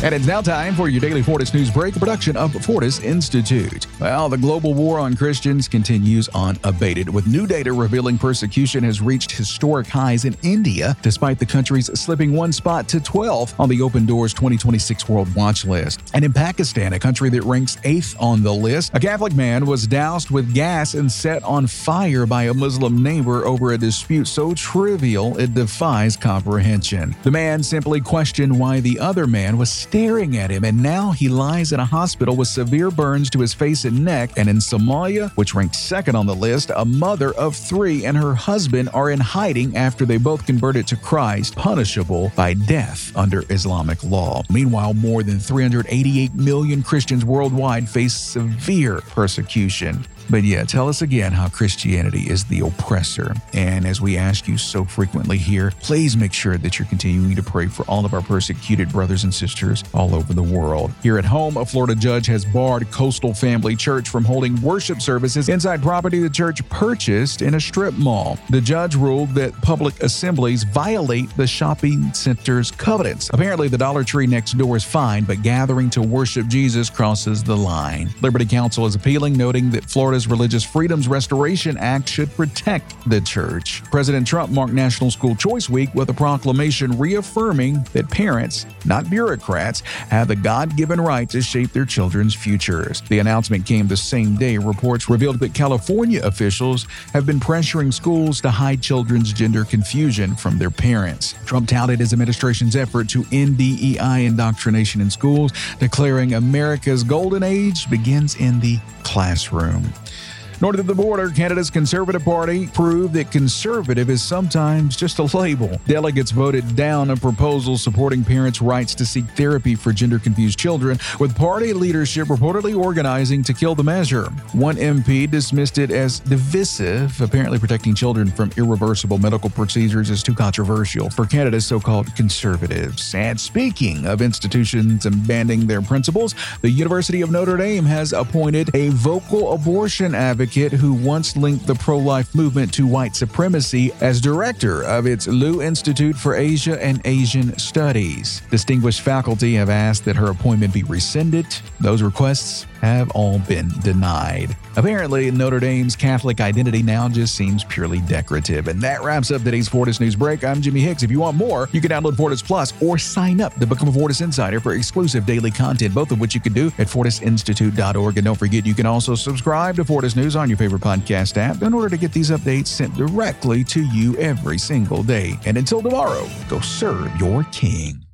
And it's now time for your daily Fortis News Break, a production of Fortis Institute. Well, the global war on Christians continues unabated, with new data revealing persecution has reached historic highs in India, despite the country's slipping one spot to 12 on the Open Doors 2026 World Watch List. And in Pakistan, a country that ranks 8th on the list, a Catholic man was doused with gas and set on fire by a Muslim neighbor over a dispute so trivial it defies comprehension. The man simply questioned why the other man was staring at him, and now he lies in a hospital with severe burns to his face and neck. And in Somalia, which ranked 2nd on the list, a mother of 3 and her husband are in hiding after they both converted to Christ, punishable by death under Islamic law. Meanwhile, more than 388 million Christians worldwide face severe persecution. But yeah, tell us again how Christianity is the oppressor. And as we ask you so frequently here, please make sure that you're continuing to pray for all of our persecuted brothers and sisters all over the world. Here at home, a Florida judge has barred Coastal Family Church from holding worship services inside property the church purchased in a strip mall. The judge ruled that public assemblies violate the shopping center's covenants. Apparently, the Dollar Tree next door is fine, but gathering to worship Jesus crosses the line. Liberty Counsel is appealing, noting that Florida's Religious Freedoms Restoration Act should protect the church. President Trump marked National School Choice Week with a proclamation reaffirming that parents, not bureaucrats, have the God-given right to shape their children's futures. The announcement came the same day reports revealed that California officials have been pressuring schools to hide children's gender confusion from their parents. Trump touted his administration's effort to end DEI indoctrination in schools, declaring America's golden age begins in the classroom. North of the border, Canada's Conservative Party proved that conservative is sometimes just a label. Delegates voted down a proposal supporting parents' rights to seek therapy for gender-confused children, with party leadership reportedly organizing to kill the measure. One MP dismissed it as divisive. Apparently, protecting children from irreversible medical procedures is too controversial for Canada's so-called conservatives. And speaking of institutions abandoning their principles, the University of Notre Dame has appointed a vocal abortion advocate who once linked the pro-life movement to white supremacy as director of its Liu Institute for Asia and Asian Studies. Distinguished faculty have asked that her appointment be rescinded. Those requests have all been denied. Apparently, Notre Dame's Catholic identity now just seems purely decorative. And that wraps up today's Fortis News Break. I'm Jimmy Hicks. If you want more, you can download Fortis Plus or sign up to become a Fortis Insider for exclusive daily content, both of which you can do at fortisinstitute.org. And don't forget, you can also subscribe to Fortis News on your favorite podcast app in order to get these updates sent directly to you every single day. And until tomorrow, go serve your King.